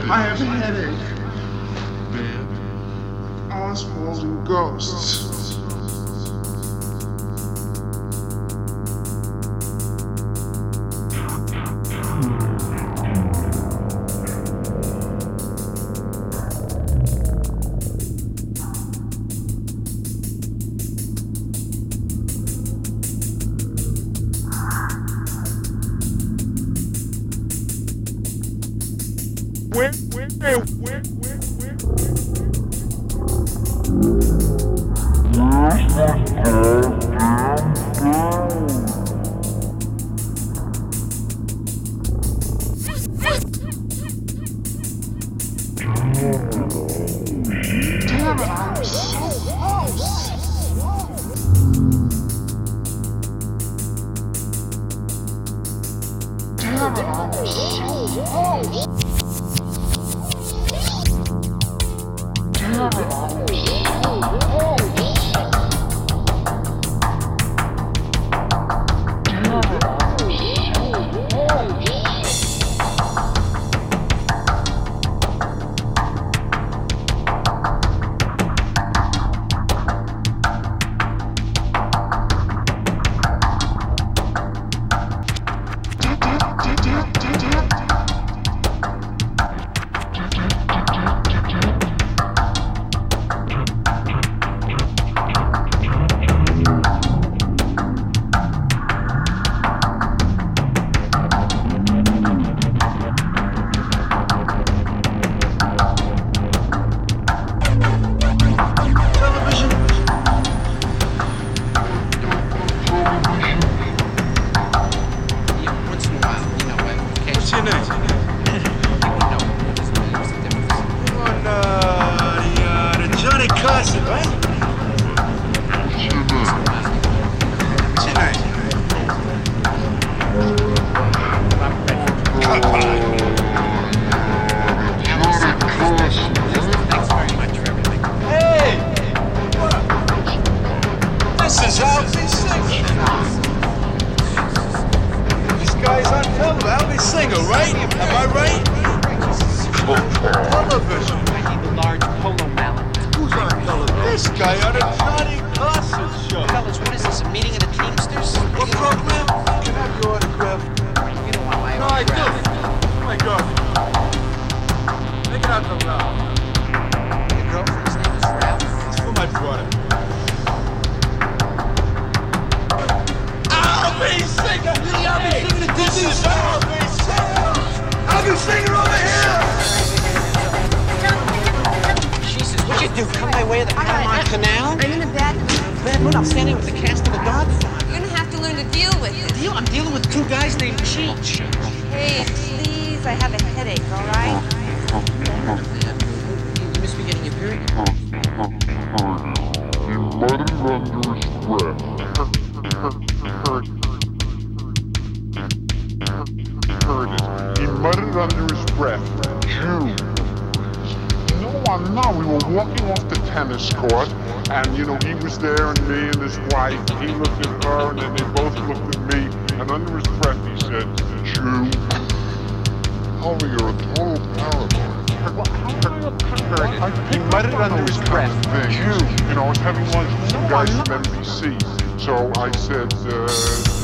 I have a headache. Oswald and ghosts. Where? Damn it, I'm so close. Damn it, I'm so close. Damn it, I'm so close. Singer, right? Am I right? Television. I need a large polo mallet. Who's on television? This guy on a Johnny Carson show. Fellas, what is this, a meeting of the Teamsters? What program? Can I have your autograph? You don't want my No, I do. autograph. Oh my God. Take it out the mouth. Your girlfriend's name is Ralph? It's for my brother. I'll be singer! I'll be singing the dishes! I'll be singing over here! Jesus, what'd you do? Come my way of the Panama Canal? I'm in a bad mood. Bad mood? I'm standing with the cast of The Godfather. You're gonna have to learn to deal with it. I'm dealing with two guys named Cheech. Hey, please, I have a headache, all right? You must be getting your period. He muttered under his breath. He muttered under his breath, Jew. No, I'm not. We were walking off the tennis court, and, he was there, and me and his wife, he looked at her, and then they both looked at me, and under his breath he said, Jew. Oh, you're a total paranoid. He muttered under his breath, Jew. I was having lunch with some guys from NBC, so I said,